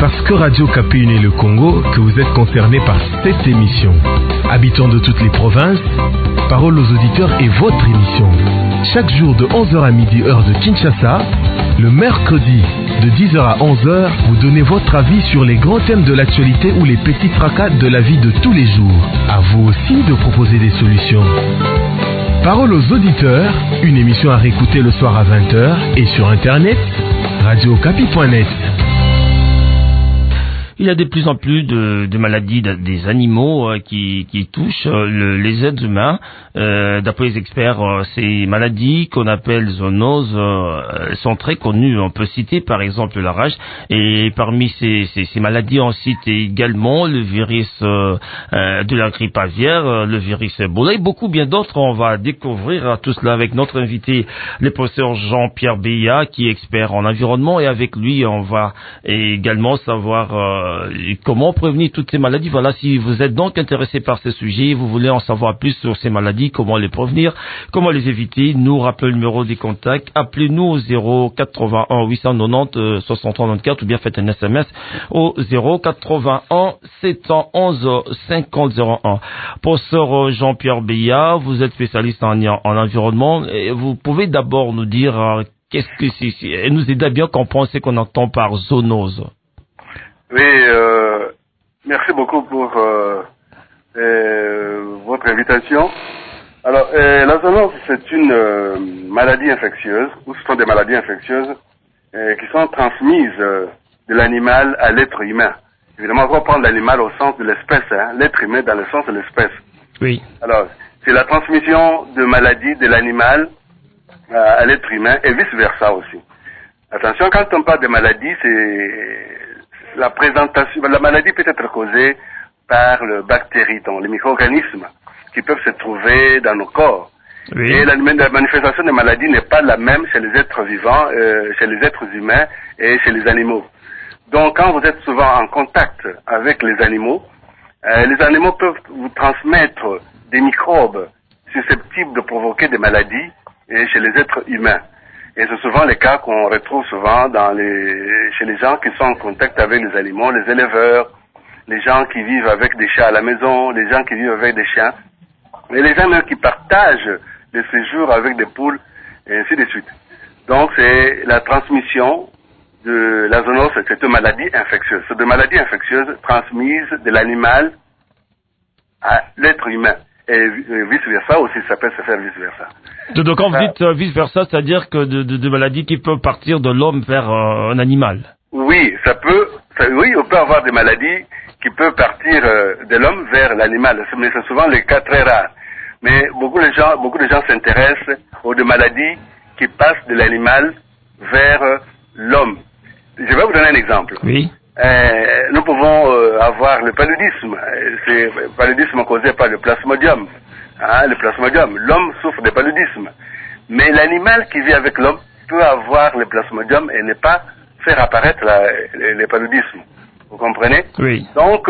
parce que Radio Okapi unit le Congo que vous êtes concerné par cette émission. Habitants de toutes les provinces, Parole aux auditeurs est votre émission. Chaque jour de 11h à midi heure de Kinshasa, le mercredi de 10h à 11h, vous donnez votre avis sur les grands thèmes de l'actualité ou les petits tracas de la vie de tous les jours. À vous aussi de proposer des solutions. Parole aux auditeurs, une émission à réécouter le soir à 20h et sur internet, radiookapi.net. Il y a de plus en plus de maladies des animaux qui touchent les êtres humains. D'après les experts, ces maladies qu'on appelle zoonoses sont très connues. On peut citer par exemple la rage. Et parmi ces maladies, on cite également le virus de la grippe aviaire, le virus Ebola et beaucoup bien d'autres. On va découvrir tout cela avec notre invité, le professeur Jean-Pierre Beya, qui est expert en environnement. Et avec lui, on va également savoir comment prévenir toutes ces maladies. Voilà, si vous êtes donc intéressé par ces sujets, vous voulez en savoir plus sur ces maladies, comment les prévenir, comment les éviter, nous rappelons le numéro des contacts, appelez-nous au 081 890 6394 ou bien faites un SMS au 081 711 5001. Professeur Jean-Pierre Beya, vous êtes spécialiste en environnement, et vous pouvez d'abord nous dire qu'est-ce que c'est, et nous aider à bien comprendre ce qu'on entend par zoonose. Oui, merci beaucoup pour votre invitation. Alors, la zoonose, c'est une maladie infectieuse, ou ce sont des maladies infectieuses qui sont transmises de l'animal à l'être humain. Évidemment, on va prendre l'animal au sens de l'espèce, l'être humain dans le sens de l'espèce. Oui. Alors, c'est la transmission de maladies de l'animal à l'être humain et vice-versa aussi. Attention, quand on parle de maladie, c'est la présentation, la maladie peut être causée par le bactérie, donc les micro-organismes qui peuvent se trouver dans nos corps. Oui. Et la manifestation de maladie n'est pas la même chez les êtres vivants, chez les êtres humains et chez les animaux. Donc, quand vous êtes souvent en contact avec les animaux peuvent vous transmettre des microbes susceptibles de provoquer des maladies chez les êtres humains. Et c'est souvent le cas qu'on retrouve souvent chez les gens qui sont en contact avec les animaux, les éleveurs, les gens qui vivent avec des chats à la maison, les gens qui vivent avec des chiens, et les gens même qui partagent des séjours avec des poules, et ainsi de suite. Donc c'est la transmission de la zoonose, c'est une maladie infectieuse. C'est une maladie infectieuse transmise de l'animal à l'être humain. Et vice-versa aussi, ça peut se faire vice-versa. Donc quand vous dites vice-versa, c'est-à-dire que de maladies qui peuvent partir de l'homme vers un animal. Oui, oui, on peut avoir des maladies qui peuvent partir de l'homme vers l'animal, mais c'est souvent le cas très rare. Mais beaucoup de gens s'intéressent aux maladies qui passent de l'animal vers l'homme. Je vais vous donner un exemple. Oui. Nous pouvons avoir le paludisme. C'est le paludisme causé par le plasmodium. Le plasmodium. L'homme souffre de paludisme. Mais l'animal qui vit avec l'homme peut avoir le plasmodium et ne pas faire apparaître le paludisme. Vous comprenez? Oui. Donc,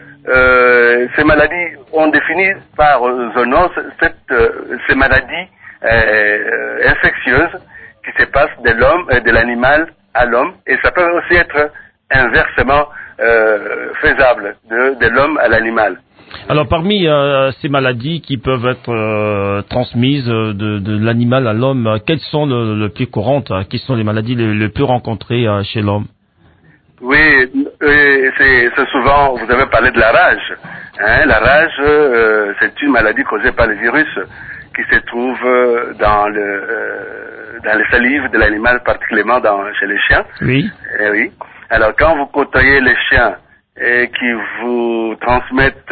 ces maladies, on définit par zoonose ces maladies infectieuses qui se passent de l'homme, de l'animal à l'homme, et ça peut aussi être inversement faisable de l'homme à l'animal. Alors parmi ces maladies qui peuvent être transmises de l'animal à l'homme, quelles sont les plus courantes? Quelles sont les maladies les plus rencontrées chez l'homme? Oui, c'est souvent, vous avez parlé de la rage. La rage, c'est une maladie causée par le virus qui se trouve dans les salives de l'animal, particulièrement chez les chiens. Oui. Oui. Alors quand vous côtoyez les chiens et qui vous transmettent,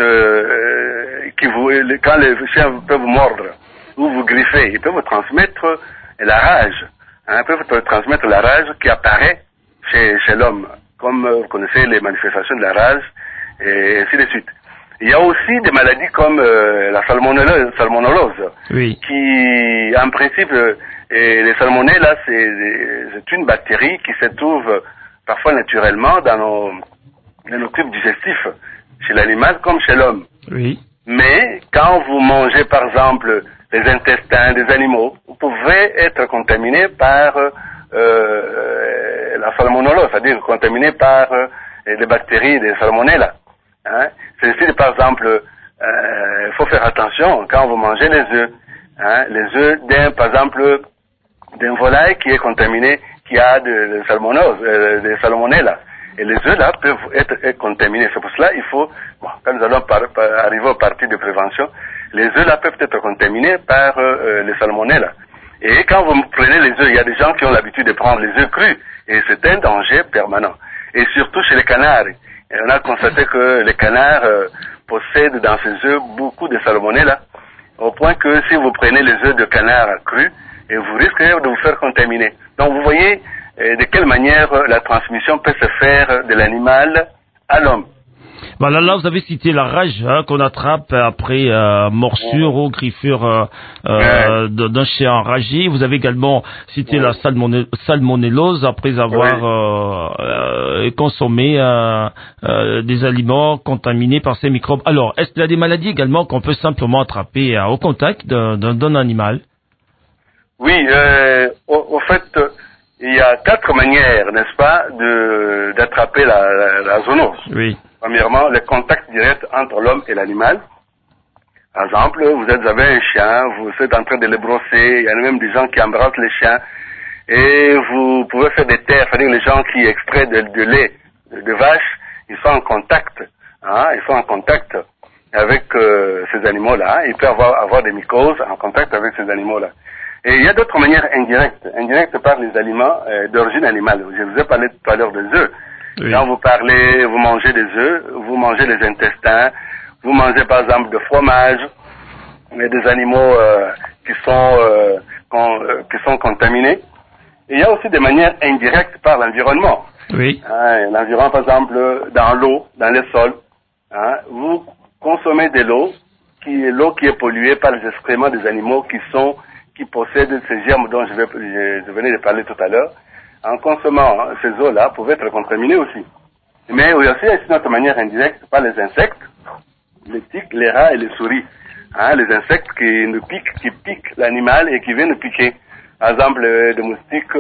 quand les chiens peuvent vous mordre ou vous griffer, ils peuvent vous transmettre la rage. Ils peuvent vous transmettre la rage qui apparaît chez l'homme, comme vous connaissez les manifestations de la rage et ainsi de suite. Il y a aussi des maladies comme la salmonellose, oui, qui en principe, les salmonelles là, c'est une bactérie qui se trouve parfois naturellement dans nos tubes digestifs, chez l'animal comme chez l'homme. Oui. Mais quand vous mangez par exemple les intestins des animaux, vous pouvez être contaminé par la salmonellose, c'est-à-dire contaminé par des bactéries, des salmonelles. Hein. C'est par exemple, il faut faire attention quand vous mangez les œufs. Hein. Les œufs par exemple, d'un volaille qui est contaminé, qui a des salmonelles. Et les œufs là peuvent être contaminés. C'est pour cela il faut, quand nous allons arriver aux parties de prévention, les œufs là peuvent être contaminés par les salmonelles. Et quand vous prenez les œufs, il y a des gens qui ont l'habitude de prendre les œufs crus, et c'est un danger permanent. Et surtout chez les canards. Et on a constaté que les canards possèdent dans ces œufs beaucoup de salmonelles, au point que si vous prenez les œufs de canard crus, et vous risquez de vous faire contaminer. Donc vous voyez de quelle manière la transmission peut se faire de l'animal à l'homme. Voilà, là vous avez cité la rage qu'on attrape après morsure ou griffure d'un chien enragé. Vous avez également cité la salmonellose après avoir consommé des aliments contaminés par ces microbes. Alors, est-ce qu'il y a des maladies également qu'on peut simplement attraper au contact d'un animal? Oui, au fait, il y a 4 manières, n'est-ce pas, d'attraper la zoonose. Oui. Premièrement, le contact direct entre l'homme et l'animal. Par exemple, vous avez un chien, vous êtes en train de le brosser, il y en a même des gens qui embrassent les chiens, et vous pouvez faire des terres, c'est-à-dire les gens qui extraient de lait de vache, ils sont en contact, ils sont en contact avec ces animaux-là, ils peuvent avoir des mycoses en contact avec ces animaux-là. Et il y a d'autres manières indirectes par les aliments d'origine animale. Je vous ai parlé tout à l'heure des œufs. Oui. Quand vous mangez des œufs, vous mangez les intestins, vous mangez par exemple de fromage, des animaux qui sont contaminés. Et il y a aussi des manières indirectes par l'environnement. Oui. L'environnement, par exemple, dans l'eau, dans les sols. Vous consommez de l'eau qui est polluée par les excréments des animaux qui possèdent ces germes dont je venais de parler tout à l'heure. En consommant ces eaux-là, peuvent être contaminées aussi. Mais il y a aussi une autre manière indirecte par les insectes, les tiques, les rats et les souris. Les insectes qui piquent l'animal et qui viennent nous piquer. Par exemple, des moustiques,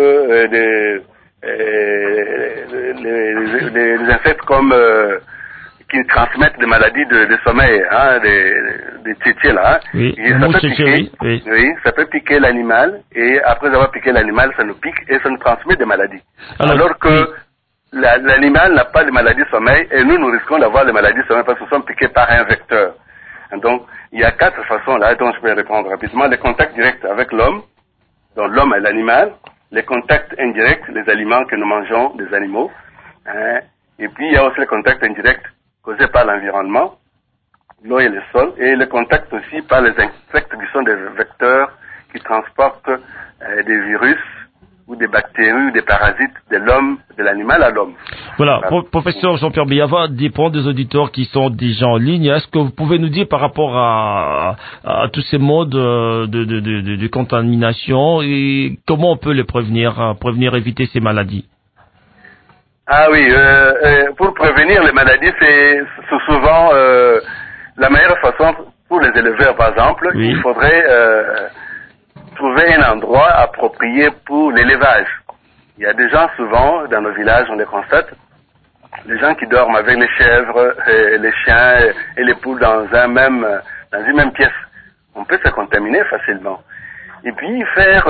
les insectes comme qui transmettent des maladies de sommeil, des tchétchés là. Oui, oui, ça peut piquer l'animal et après avoir piqué l'animal, ça nous pique et ça nous transmet des maladies. Alors que l'animal n'a pas de maladie de sommeil et nous risquons d'avoir des maladies de sommeil parce que nous sommes piqués par un vecteur. Donc, il y a 4 façons là dont je peux répondre rapidement. Les contacts directs avec l'homme, donc l'homme et l'animal. Les contacts indirects, les aliments que nous mangeons des animaux. Et puis, il y a aussi les contacts indirects causés par l'environnement, l'eau et le sol, et le contact aussi par les insectes qui sont des vecteurs qui transportent des virus ou des bactéries ou des parasites de l'homme, de l'animal à l'homme. Voilà. Professeur Jean-Pierre Biava, dépend des auditeurs qui sont déjà en ligne. Est-ce que vous pouvez nous dire par rapport à tous ces modes de contamination et comment on peut les prévenir, éviter ces maladies? Ah oui, pour prévenir les maladies, c'est souvent la meilleure façon pour les éleveurs, par exemple. Oui. Il faudrait trouver un endroit approprié pour l'élevage. Il y a des gens souvent, dans nos villages, on les constate, les gens qui dorment avec les chèvres, les chiens et les poules dans une même pièce. On peut se contaminer facilement. Et puis faire,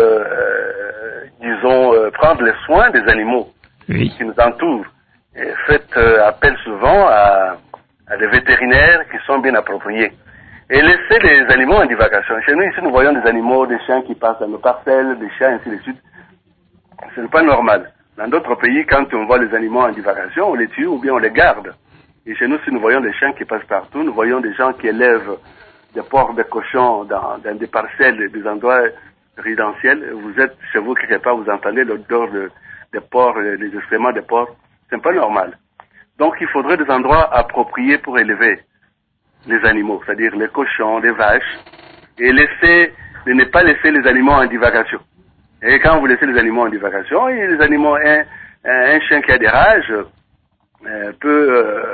prendre les soins des animaux. Oui. Qui nous entourent. Et faites appel souvent à des vétérinaires qui sont bien appropriés. Et laissez les animaux en divagation. Chez nous, ici, nous voyons des animaux, des chiens qui passent dans nos parcelles, des chiens, ainsi de suite. Ce n'est pas normal. Dans d'autres pays, quand on voit les animaux en divagation, on les tue ou bien on les garde. Et chez nous, si nous voyons des chiens qui passent partout, nous voyons des gens qui élèvent des porcs, des cochons dans des parcelles, des endroits résidentiels. Vous êtes chez vous quelque part, vous entendez l'odeur des porcs, les excréments des porcs, c'est pas normal. Donc il faudrait des endroits appropriés pour élever les animaux, c'est-à-dire les cochons, les vaches, et ne pas laisser les animaux en divagation. Et quand vous laissez les animaux en divagation, les animaux, un chien qui a des rages peut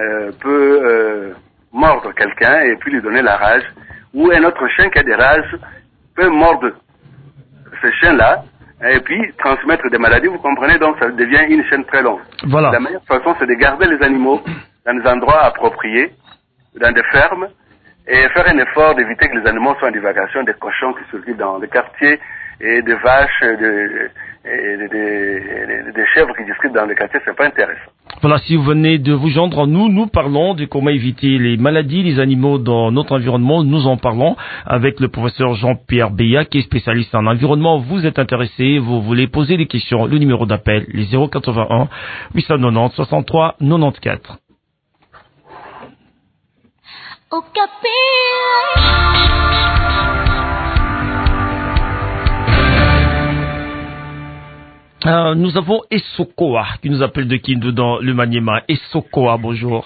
mordre quelqu'un et puis lui donner la rage, ou un autre chien qui a des rages peut mordre ce chien-là et puis transmettre des maladies, vous comprenez, donc ça devient une chaîne très longue. Voilà. La meilleure façon, c'est de garder les animaux dans des endroits appropriés, dans des fermes, et faire un effort d'éviter que les animaux soient en divagation, des cochons qui circulent dans les quartiers, et des vaches, des chèvres qui discutent dans les quartiers, c'est pas intéressant. Voilà, si vous venez de vous joindre à nous, nous parlons de comment éviter les maladies, les animaux dans notre environnement. Nous en parlons avec le professeur Jean-Pierre Beya, qui est spécialiste en environnement. Vous êtes intéressé, vous voulez poser des questions, le numéro d'appel, les 081 890 63 94. Nous avons Essokoa qui nous appelle de Kindu dans le Maniema. Essokoa, bonjour.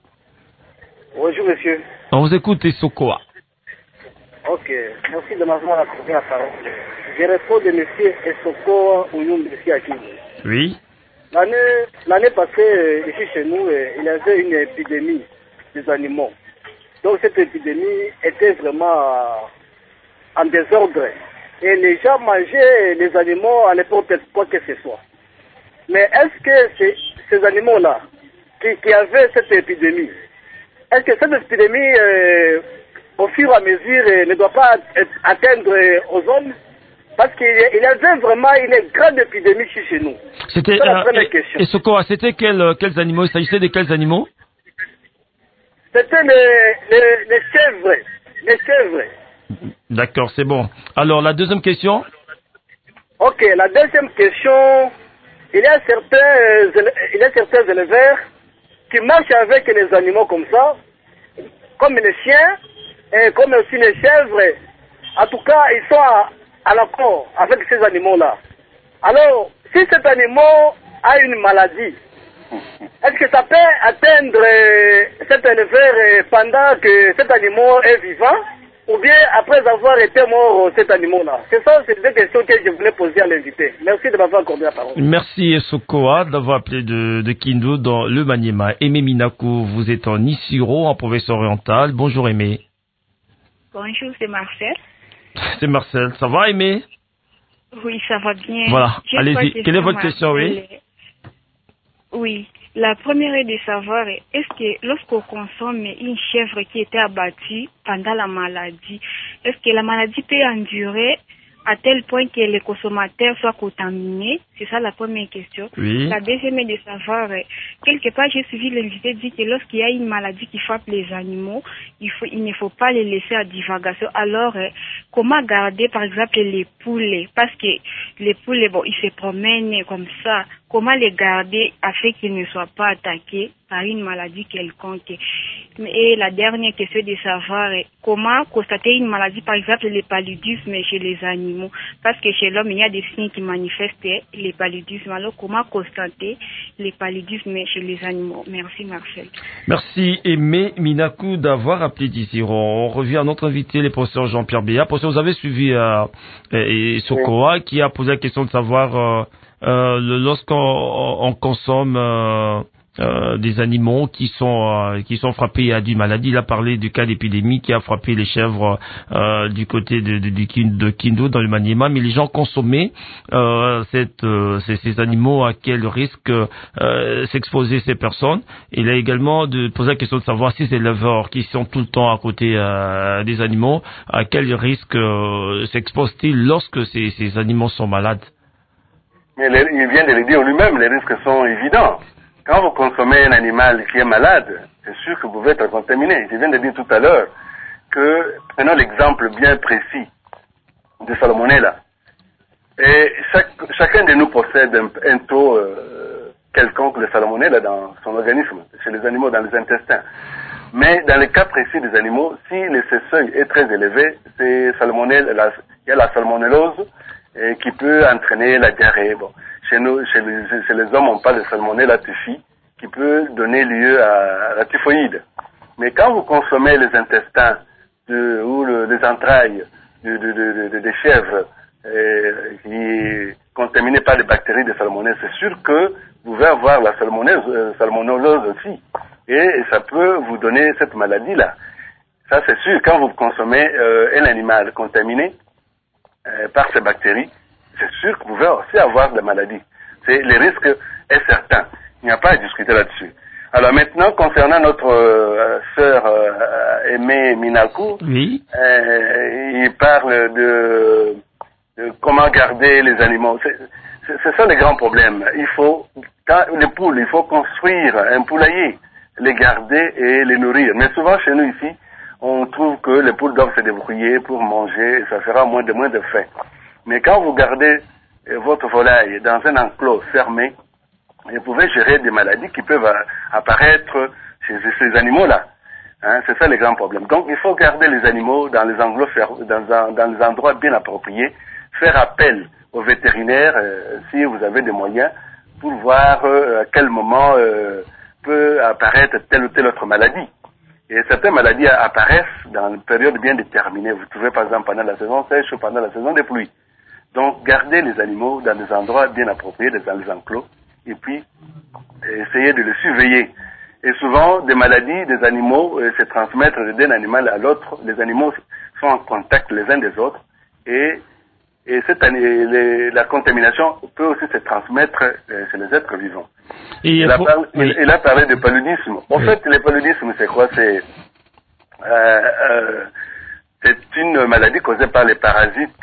Bonjour monsieur. On vous écoute Essokoa. Ok, merci de m'avoir accordé la parole. Je réponds de monsieur Essokoa Ouyum ici à Kindu. Oui. L'année passée, ici chez nous, il y avait une épidémie des animaux. Donc cette épidémie était vraiment en désordre. Et les gens mangeaient les animaux à n'importe quoi que ce soit. Mais est-ce que ces animaux-là, qui avaient cette épidémie, est-ce que cette épidémie, au fur et à mesure, ne doit pas atteindre aux hommes? Parce qu'il y avait vraiment une grande épidémie ici chez nous. C'était la première question. Et Sokoa, c'était quels animaux? Il s'agissait de quels animaux? C'était les chèvres. Les chèvres. D'accord, c'est bon. Alors, la deuxième question? Ok, la deuxième question, il y a certains éleveurs qui marchent avec les animaux comme ça, comme les chiens, et comme aussi les chèvres. En tout cas, ils sont à l'accord avec ces animaux-là. Alors, si cet animal a une maladie, est-ce que ça peut atteindre cet éleveur pendant que cet animal est vivant? Ou bien après avoir été mort, cet animal-là? C'est ça, c'est deux questions que je voulais poser à l'invité. Merci de m'avoir accordé la parole. Merci Sokoa d'avoir appelé de Kindu dans le Maniema. Aimé Minakou, vous êtes en Isiro, en province orientale. Bonjour Aimé. Bonjour, c'est Marcel. C'est Marcel. Ça va Aimé? Oui, ça va bien. Voilà, allez-y. Quelle est votre question, oui? Oui. La première est de savoir, est-ce que lorsqu'on consomme une chèvre qui était abattue pendant la maladie, est-ce que la maladie peut endurer à tel point que les consommateurs soient contaminés? C'est ça la première question. Oui. La deuxième est de savoir, quelque part j'ai suivi l'invité dit que lorsqu'il y a une maladie qui frappe les animaux, il ne faut pas les laisser à divagation. Alors, comment garder par exemple les poulets? Parce que les poulets, bon, ils se promènent comme ça. Comment les garder afin qu'ils ne soient pas attaqués par une maladie quelconque? Et la dernière question est de savoir comment constater une maladie, par exemple le paludisme chez les animaux. Parce que chez l'homme, il y a des signes qui manifestent le paludisme. Alors, comment constater le paludisme chez les animaux? Merci Marcel. Merci Aimé Minakou d'avoir appelé d'ici. On revient à notre invité, le professeur Jean-Pierre Beya. Professeur, vous avez suivi Sokoa qui a posé la question de savoir lorsqu'on consomme des animaux qui sont frappés d'une maladie. Il a parlé du cas d'épidémie qui a frappé les chèvres du côté de Kindu dans le Maniema, mais les gens consommaient ces animaux, à quel risque s'exposer ces personnes. Il a également posé la question de savoir si ces éleveurs qui sont tout le temps à côté des animaux, à quel risque s'exposent-ils lorsque ces animaux sont malades. Mais il vient de le dire lui-même, les risques sont évidents. Quand vous consommez un animal qui est malade, c'est sûr que vous pouvez être contaminé. Je viens de dire tout à l'heure que, prenons l'exemple bien précis de Salmonella. Et chacun de nous possède un taux quelconque de Salmonella dans son organisme, chez les animaux, dans les intestins. Mais dans le cas précis des animaux, si ce seuil est très élevé, il y a la salmonellose qui peut entraîner la diarrhée. Bon. Chez les hommes, on parle de salmonella typhi, qui peut donner lieu à la typhoïde. Mais quand vous consommez les intestins ou les entrailles des chèvres qui contaminés par les bactéries de salmonelle, c'est sûr que vous pouvez avoir la salmonellose aussi. Et ça peut vous donner cette maladie-là. Ça, c'est sûr. Quand vous consommez un animal contaminé par ces bactéries, c'est sûr que vous pouvez aussi avoir des maladies. Le risque est certain. Il n'y a pas à discuter là-dessus. Alors maintenant, concernant notre sœur Aimée Minakou, Oui. Il parle de comment garder les animaux. C'est ça le grand problème. Les poules, il faut construire un poulailler, les garder et les nourrir. Mais souvent chez nous ici, on trouve que les poules doivent se débrouiller pour manger et ça fera moins de faim. Mais quand vous gardez votre volaille dans un enclos fermé, vous pouvez gérer des maladies qui peuvent apparaître chez ces animaux-là. Hein, c'est ça le grand problème. Donc il faut garder les animaux dans les enclos dans les endroits bien appropriés, faire appel aux vétérinaires si vous avez des moyens pour voir à quel moment peut apparaître telle ou telle autre maladie. Et certaines maladies apparaissent dans une période bien déterminée. Vous trouvez par exemple pendant la saison sèche ou pendant la saison des pluies. Donc gardez les animaux dans des endroits bien appropriés, dans les enclos, et puis essayez de les surveiller. Et souvent, des maladies des animaux se transmettent d'un animal à l'autre. Les animaux sont en contact les uns des autres et la contamination peut aussi se transmettre chez les êtres vivants. Il a parlé de paludisme. En fait, le paludisme, c'est quoi? C'est une maladie causée par les parasites.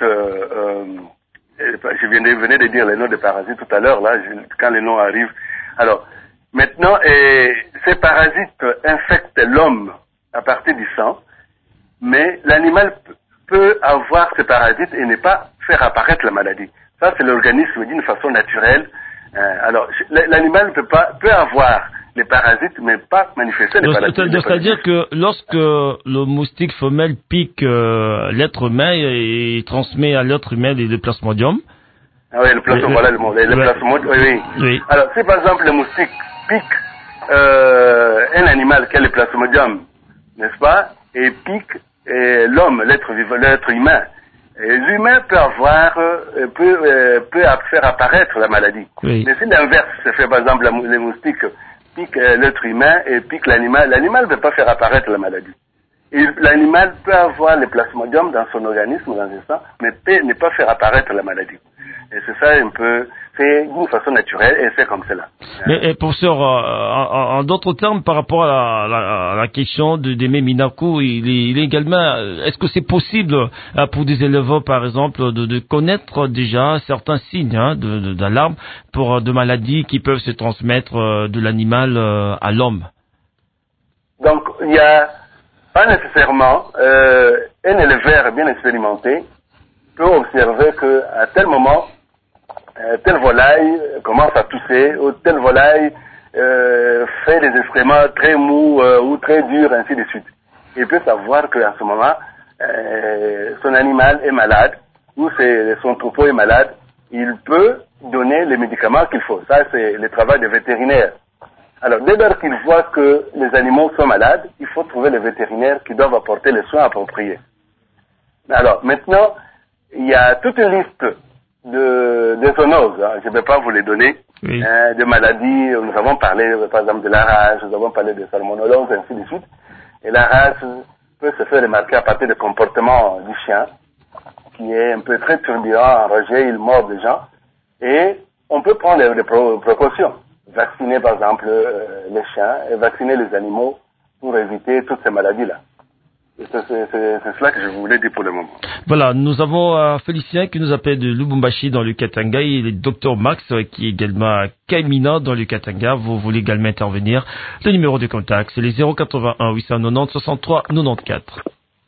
Je venais de dire les noms des parasites tout à l'heure, là, quand les noms arrivent. Alors, maintenant, ces parasites infectent l'homme à partir du sang, mais l'animal peut avoir ces parasites et ne pas faire apparaître la maladie. Ça, c'est l'organisme d'une façon naturelle. Alors, l'animal peut avoir les parasites, mais pas manifester les parasites. C'est-à-dire que lorsque le moustique femelle pique l'être humain, il transmet à l'être humain le plasmodium. Ah oui, le plasmodium, voilà le mot. Le plasmodium, oui. Alors, si par exemple le moustique pique un animal qui a le plasmodium, n'est-ce pas, et pique l'homme, l'être humain, l'humain peut faire apparaître la maladie. Oui. Mais si l'inverse se fait, par exemple, les moustiques pique l'être humain et pique l'animal ne peut pas faire apparaître la maladie. Et l'animal peut avoir le plasmodium dans son organisme, dans un sang, mais peut ne pas faire apparaître la maladie. Et c'est ça un peu, c'est d'une façon naturelle et c'est comme cela. Mais professeur, en d'autres termes, par rapport à la question d'Aimée Minakou, il est également, est-ce que c'est possible pour des éleveurs, par exemple, de connaître déjà certains signes d'alarme pour de maladies qui peuvent se transmettre de l'animal à l'homme? Donc, il y a pas nécessairement un éleveur bien expérimenté peut observer qu'à tel moment, telle volaille commence à tousser, ou telle volaille fait des excréments très mous ou très durs, ainsi de suite. Il peut savoir qu'à ce moment, son animal est malade, ou son troupeau est malade, il peut donner les médicaments qu'il faut. Ça, c'est le travail des vétérinaires. Alors, dès lors qu'il voit que les animaux sont malades, il faut trouver les vétérinaires qui doivent apporter les soins appropriés. Alors, maintenant, il y a toute une liste de zoonoses, je ne vais pas vous les donner, oui. De maladies, nous avons parlé par exemple de la rage, nous avons parlé de salmonellose, ainsi de suite. Et la rage peut se faire remarquer à partir du comportement du chien, qui est un peu très turbulent, enragé, il mord des gens. Et on peut prendre des précautions. Vacciner par exemple les chiens et vacciner les animaux pour éviter toutes ces maladies-là. C'est cela que je voulais dire pour le moment. Voilà, nous avons Félicien qui nous appelle de Lubumbashi dans le Katanga et le docteur Max qui est également à Kaimina dans le Katanga. Vous voulez également intervenir. Le numéro de contact, c'est les 081 890 63 94.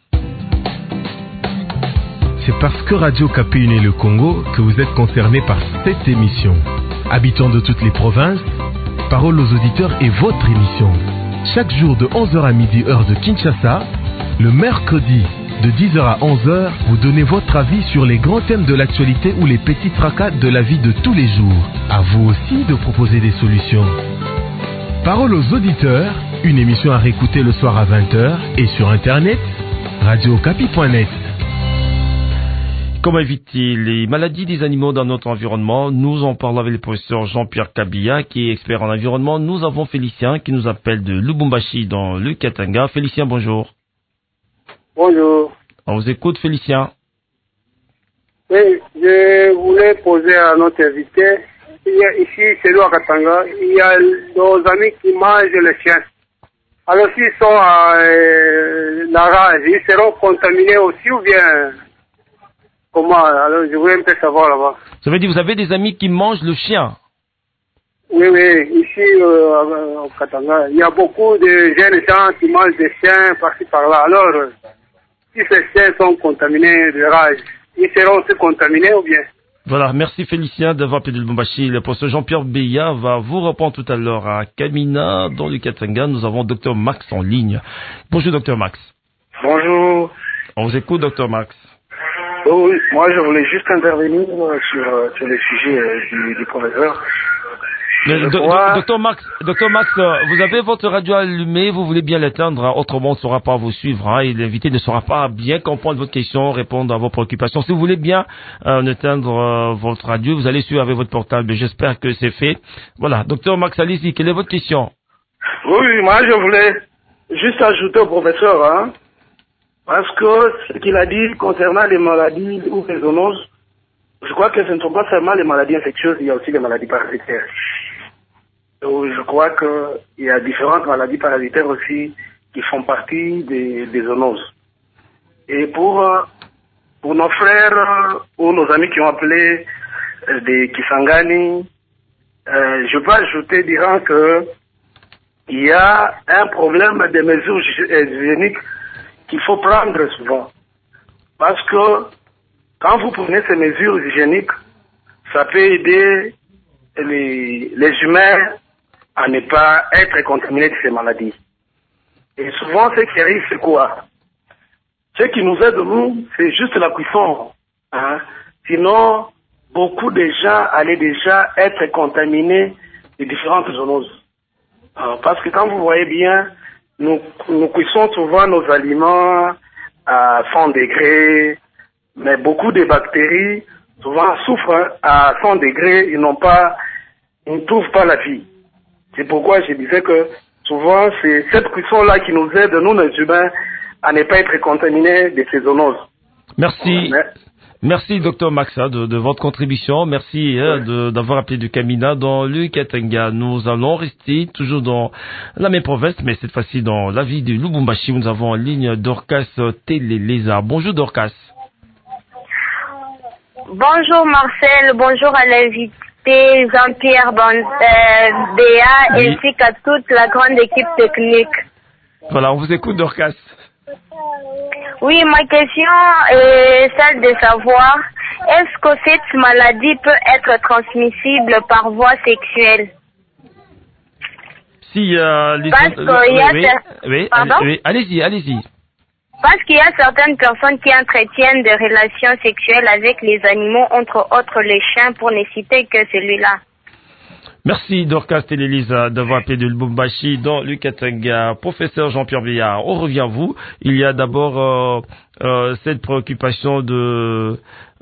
C'est parce que Radio Okapi Unie le Congo que vous êtes concerné par cette émission. Habitants de toutes les provinces, parole aux auditeurs est votre émission. Chaque jour de 11h à midi heure de Kinshasa, le mercredi de 10h à 11h, vous donnez votre avis sur les grands thèmes de l'actualité ou les petits tracas de la vie de tous les jours. À vous aussi de proposer des solutions. Parole aux auditeurs, une émission à réécouter le soir à 20h et sur internet, radiookapi.net. Comment éviter les maladies des animaux dans notre environnement? Nous en parlons avec le professeur Jean-Pierre Kabia, qui est expert en environnement. Nous avons Félicien qui nous appelle de Lubumbashi dans le Katanga. Félicien, bonjour. Bonjour. On vous écoute, Félicien. Oui, je voulais poser à notre invité. Ici, chez nous à Katanga, il y a nos amis qui mangent les chiens. Alors s'ils sont à la rage, ils seront contaminés aussi ou bien comment? Alors je voulais un peu savoir là-bas. Ça veut dire vous avez des amis qui mangent le chien? Oui, ici au Katanga, il y a beaucoup de jeunes gens qui mangent des chiens par-ci par-là. Alors, si ces chiens sont contaminés de rage, ils seront aussi contaminés ou bien? Voilà, merci Félicien d'avoir appelé de Lubumbashi. Le professeur Jean-Pierre Beya va vous répondre tout à l'heure à Kamina, dans le Katanga. Nous avons Dr Max en ligne. Bonjour Dr Max. Bonjour. On vous écoute Dr Max. Oh, oui, moi je voulais juste intervenir sur le sujet du professeur. Docteur Max, vous avez votre radio allumée, vous voulez bien l'éteindre, hein, autrement on ne saura pas vous suivre, hein, et l'invité ne saura pas bien comprendre votre question, répondre à vos préoccupations. Si vous voulez bien éteindre votre radio, vous allez suivre avec votre portable. J'espère que c'est fait. Voilà, docteur Max, allez-y, quelle est votre question? Oui, moi je voulais juste ajouter au professeur, hein, parce que ce qu'il a dit concernant les maladies ou les zoonoses, je crois que ce ne sont pas seulement les maladies infectieuses, il y a aussi les maladies parasitaires. Donc, je crois qu'il y a différentes maladies parasitaires aussi qui font partie des zoonoses. Et pour nos frères ou nos amis qui ont appelé des Kisangani, je peux ajouter disant que il y a un problème des mesures hygiéniques qu'il faut prendre souvent. Parce que quand vous prenez ces mesures hygiéniques, ça peut aider les humains à ne pas être contaminés de ces maladies. Et souvent, ce qui arrive, c'est quoi? Ce qui nous aide, nous, c'est juste la cuisson. Hein? Sinon, beaucoup de gens allaient déjà être contaminés de différentes zoonoses. Parce que quand vous voyez bien, nous cuisons souvent nos aliments à 100 degrés, mais beaucoup de bactéries, souvent, souffrent à 100 degrés, ils ne trouvent pas la vie. C'est pourquoi je disais que souvent, c'est cette cuisson-là qui nous aide, nous les humains, à ne pas être contaminés de ces zoonoses. Merci. Merci, Dr Max, de votre contribution. Merci d'avoir appelé du Kamina dans le Katanga. Nous allons rester toujours dans la même province, mais cette fois-ci dans la ville de Lubumbashi. Nous avons en ligne Dorcas Teleleza. Bonjour, Dorcas. Bonjour, Marcel. Bonjour à l'invité Jean-Pierre Béa, oui, ainsi qu'à toute la grande équipe technique. Voilà, on vous écoute, Dorcas. Oui, ma question est celle de savoir, est-ce que cette maladie peut être transmissible par voie sexuelle? Si, Parce qu'il y a oui, allez-y. Parce qu'il y a certaines personnes qui entretiennent des relations sexuelles avec les animaux, entre autres les chiens, pour ne citer que celui-là. Merci Dorcas Teleleza d'avoir appelé de Lubumbashi dans le Katanga. Professeur Jean-Pierre Villard, on revient à vous. Il y a d'abord cette préoccupation de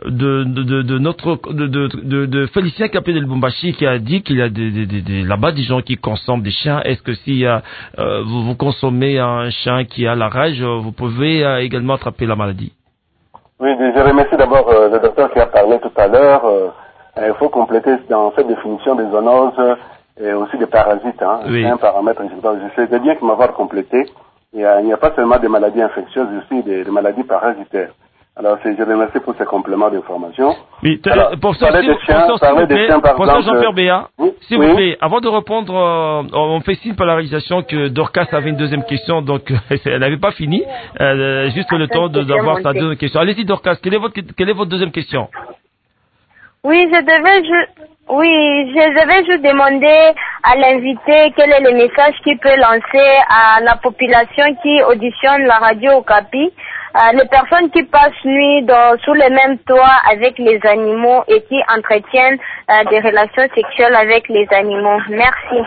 Félicien qui a appelé de Lubumbashi, qui a dit qu'il y a là-bas des gens qui consomment des chiens. Est-ce que si vous consommez un chien qui a la rage, vous pouvez également attraper la maladie? Oui, je remercie d'abord le docteur qui a parlé tout à l'heure. Il faut compléter dans cette définition des zoonoses et aussi des parasites. Hein. Oui. C'est un paramètre important. Je sais bien qu'il m'avoir complété. Il n'y a pas seulement des maladies infectieuses, aussi des maladies parasitaires. Alors, je remercie pour ces compléments d'information. Oui, professeur Jean-Pierre Béa, s'il vous plaît, avant de répondre, on fait signe par la réalisation que Dorcas avait une deuxième question, donc elle n'avait pas fini. Juste le temps d'avoir sa deuxième question. Allez-y, Dorcas, quelle est votre deuxième question? Oui, je devais juste demander à l'invité quel est le message qu'il peut lancer à la population qui auditionne la radio Okapi, les personnes qui passent nuit sous le même toit avec les animaux et qui entretiennent des relations sexuelles avec les animaux. Merci.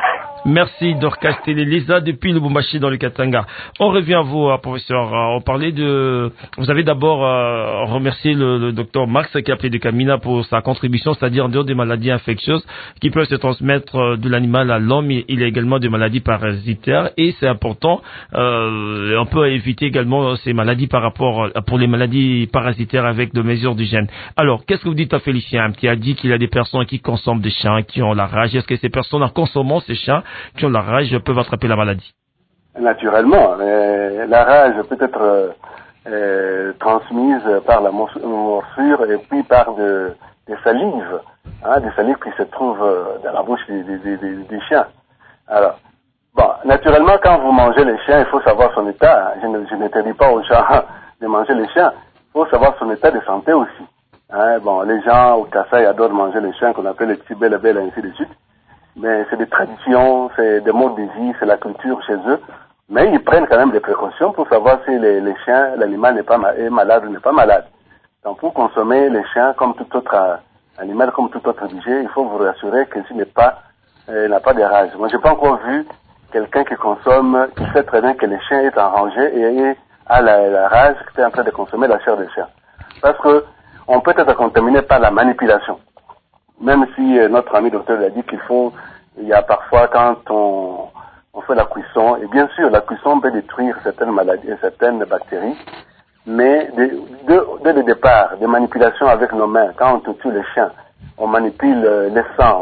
Merci Dorcas Teleleza depuis Lubumbashi dans le Katanga. On revient à vous, professeur. On parlait de... Vous avez d'abord remercié le docteur Marx qui a appelé de Camina pour sa contribution, c'est-à-dire en dehors des maladies infectieuses qui peuvent se transmettre de l'animal à l'homme, il y a également des maladies parasitaires et c'est important. On peut éviter également ces maladies par rapport pour les maladies parasitaires avec des mesures d'hygiène. Alors, qu'est-ce que vous dites à Félicien qui a dit qu'il y a des personnes qui consomment des chiens, qui ont la rage? Est-ce que ces personnes, en consommant ces chiens, qui ont la rage peuvent attraper la maladie? Naturellement, la rage peut être transmise par la morsure et puis par des salives, des salives qui se trouvent dans la bouche des chiens. Alors, bon, naturellement, quand vous mangez les chiens, il faut savoir son état. Je n'interdis pas aux gens de manger les chiens. Il faut savoir son état de santé aussi. Bon, les gens au Kassai adorent manger les chiens qu'on appelle les petits belles, ainsi de suite. Mais c'est des traditions, c'est des modes de vie, c'est la culture chez eux. Mais ils prennent quand même des précautions pour savoir si les chiens, l'animal est malade ou n'est pas malade. Donc pour consommer les chiens comme tout autre animal, comme tout autre objet, il faut vous rassurer que s'il n'a pas de rage. Moi, j'ai pas encore vu quelqu'un qui consomme, qui sait très bien que le chien est en rangée et a la rage, qui est en train de consommer la chair des chiens. Parce que on peut être contaminé par la manipulation. Même si notre ami docteur a dit il y a parfois quand on fait la cuisson, et bien sûr la cuisson peut détruire certaines maladies et certaines bactéries, mais dès le départ, des manipulations avec nos mains, quand on tue les chiens, on manipule les sangs,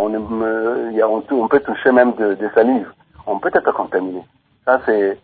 on peut toucher même des salives, on peut être contaminé. Ça c'est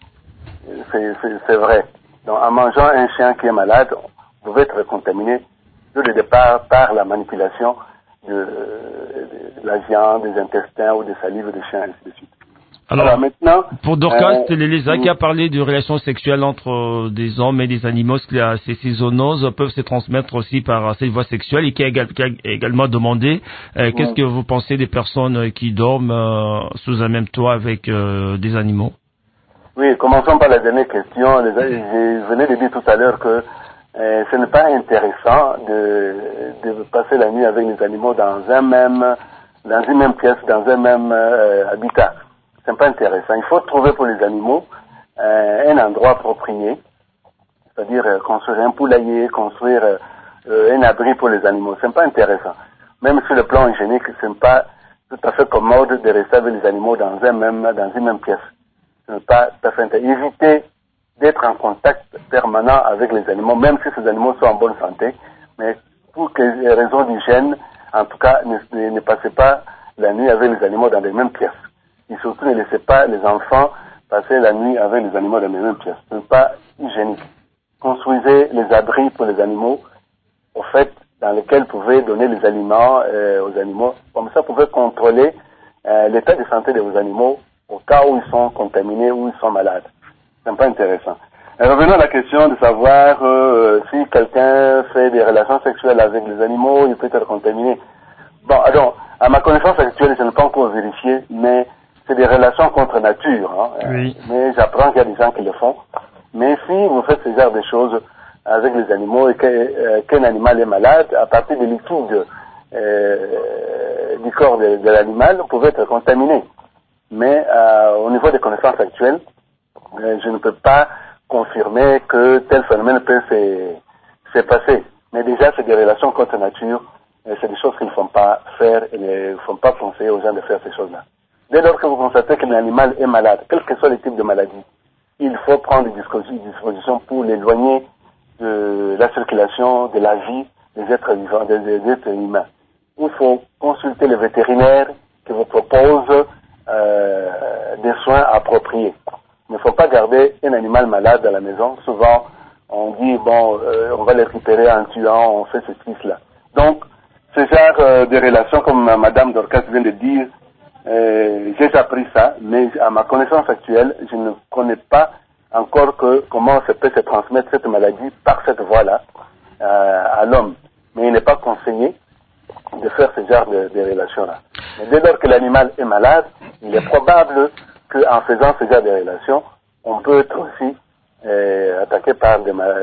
vrai. Donc en mangeant un chien qui est malade, vous pouvez être contaminé dès le départ par la manipulation de la viande, des intestins ou des salives des chiens, ainsi de suite. Alors maintenant, pour Dorcas Teleleza qui a parlé de relations sexuelles entre des hommes et des animaux, ces zoonoses peuvent se transmettre aussi par cette voie sexuelle et qui a également demandé qu'est-ce que vous pensez des personnes qui dorment sous un même toit avec des animaux? Oui, commençons par la dernière question. Je venais de dire tout à l'heure que ce n'est pas intéressant de passer la nuit avec les animaux dans une même pièce, dans un même habitat. C'est pas intéressant. Il faut trouver pour les animaux un endroit approprié, c'est-à-dire construire un poulailler, construire un abri pour les animaux. C'est pas intéressant. Même sur le plan hygiénique, c'est pas tout à fait commode de rester avec les animaux dans une même pièce. Ce n'est pas tout à fait intéressant. Éviter d'être en contact permanent avec les animaux, même si ces animaux sont en bonne santé, mais pour que les raisons d'hygiène, en tout cas, ne passez pas la nuit avec les animaux dans les mêmes pièces. Et surtout, ne laissez pas les enfants passer la nuit avec les animaux dans les mêmes pièces. Ce n'est pas hygiénique. Construisez les abris pour les animaux, au fait, dans lesquels vous pouvez donner les aliments aux animaux. Comme ça, vous pouvez contrôler l'état de santé de vos animaux au cas où ils sont contaminés ou ils sont malades. C'est pas intéressant. Revenons à la question de savoir si quelqu'un fait des relations sexuelles avec les animaux, il peut être contaminé. Bon, alors, à ma connaissance actuelle, je n'ai pas encore vérifié, mais c'est des relations contre nature. Oui. Mais j'apprends qu'il y a des gens qui le font. Mais si vous faites ce genre de choses avec les animaux et qu'un animal est malade, à partir des liquides du corps de l'animal, vous pouvez être contaminé. Mais au niveau des connaissances actuelles, je ne peux pas confirmer que tel phénomène peut se passer. Mais déjà, c'est des relations contre nature, et c'est des choses qu'il ne faut pas faire et il ne faut pas conseiller aux gens de faire ces choses-là. Dès lors que vous constatez qu'un animal est malade, quel que soit le type de maladie, il faut prendre des dispositions pour l'éloigner de la circulation, de la vie des êtres vivants, des êtres humains. Il faut consulter le vétérinaire qui vous propose des soins appropriés. Il ne faut pas garder un animal malade à la maison. Souvent, on dit, on va le récupérer en tuant, on fait ceci, cela. Donc, ce genre de relations, comme Madame Dorcas vient de dire, j'ai appris ça, mais à ma connaissance actuelle, je ne connais pas encore comment ça peut se transmettre cette maladie par cette voie-là à l'homme. Mais il n'est pas conseillé de faire ce genre de relations-là. Mais dès lors que l'animal est malade, il est probable qu'en faisant ce genre de relations, on peut être aussi attaqués par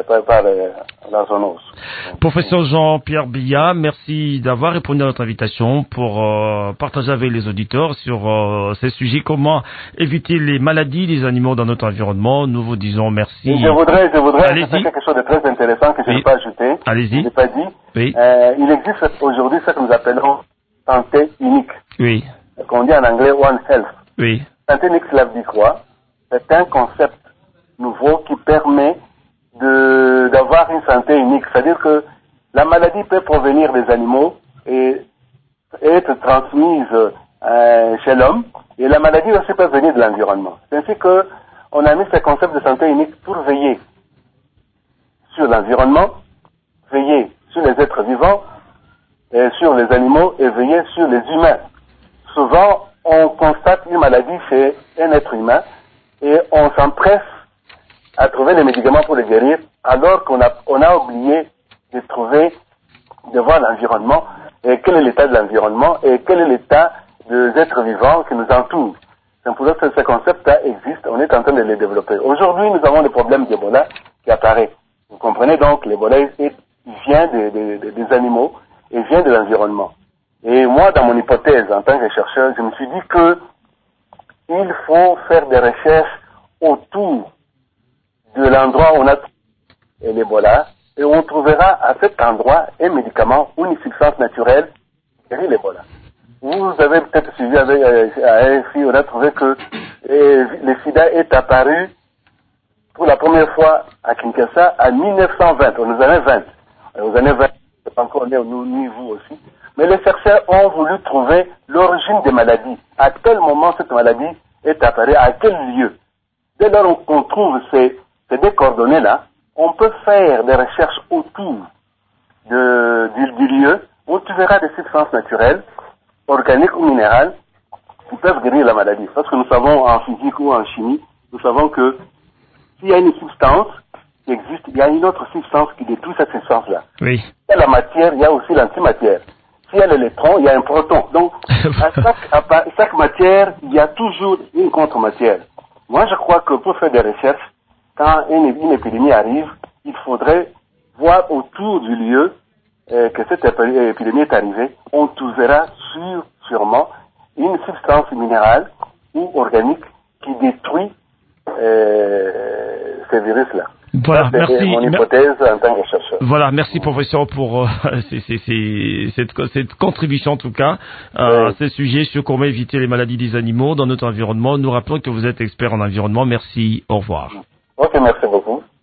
la zoonose. Professeur Jean-Pierre Biya, merci d'avoir répondu à notre invitation pour partager avec les auditeurs sur ces sujets, comment éviter les maladies des animaux dans notre environnement. Nous vous disons merci. Et je voudrais ajouter quelque chose de très intéressant que je n'ai pas ajouté. Allez-y. Je n'ai pas dit. Oui. Il existe aujourd'hui ce que nous appelons santé unique. Oui. Qu'on dit en anglais One Health. Oui. Santé unique, cela veut dire quoi? C'est un concept nouveau qui permet d'avoir une santé unique. C'est-à-dire que la maladie peut provenir des animaux et être transmise chez l'homme, et la maladie aussi peut venir de l'environnement. C'est ainsi que on a mis ce concept de santé unique pour veiller sur l'environnement, veiller sur les êtres vivants, et sur les animaux, et veiller sur les humains. Souvent, on constate une maladie chez un être humain et on s'empresse à trouver les médicaments pour le guérir, alors qu'on a oublié de voir l'environnement, et quel est l'état de l'environnement, et quel est l'état des êtres vivants qui nous entourent. C'est pour ça que ce concept-là existe, on est en train de les développer. Aujourd'hui, nous avons le problème d'Ebola qui apparaît. Vous comprenez donc, l'Ebola vient des animaux et vient de l'environnement. Et moi, dans mon hypothèse, en tant que chercheur, je me suis dit que il faut faire des recherches autour de l'endroit où on a l'Ebola, et on trouvera à cet endroit un médicament ou une substance naturelle qui guérit l'Ebola. Vous avez peut-être suivi avec AFI, on a trouvé que le sida est apparu pour la première fois à Kinshasa en 1920, aux années 20. Aux années 20, c'est pas encore né, ni vous aussi. Mais les chercheurs ont voulu trouver l'origine des maladies. À quel moment cette maladie est apparue, à quel lieu. Dès lors qu'on trouve ces deux coordonnées-là, on peut faire des recherches autour du lieu où tu verras des substances naturelles, organiques ou minérales, qui peuvent guérir la maladie. Parce que nous savons en physique ou en chimie, nous savons que s'il y a une substance qui existe, il y a une autre substance qui détruit cette substance-là. Oui. Il y a la matière, il y a aussi l'antimatière. S'il y a l'électron, il y a un proton. Donc, à chaque matière, il y a toujours une contre-matière. Moi, je crois que pour faire des recherches, quand une épidémie arrive, il faudrait voir autour du lieu que cette épidémie est arrivée. On trouvera sûrement une substance minérale ou organique qui détruit ces virus-là. Voilà, c'est merci. Mon hypothèse en tant que chercheur. Voilà, merci professeur pour cette contribution en tout cas à ces sujets sur comment éviter les maladies des animaux dans notre environnement. Nous rappelons que vous êtes expert en environnement. Merci, au revoir. Ok, merci beaucoup.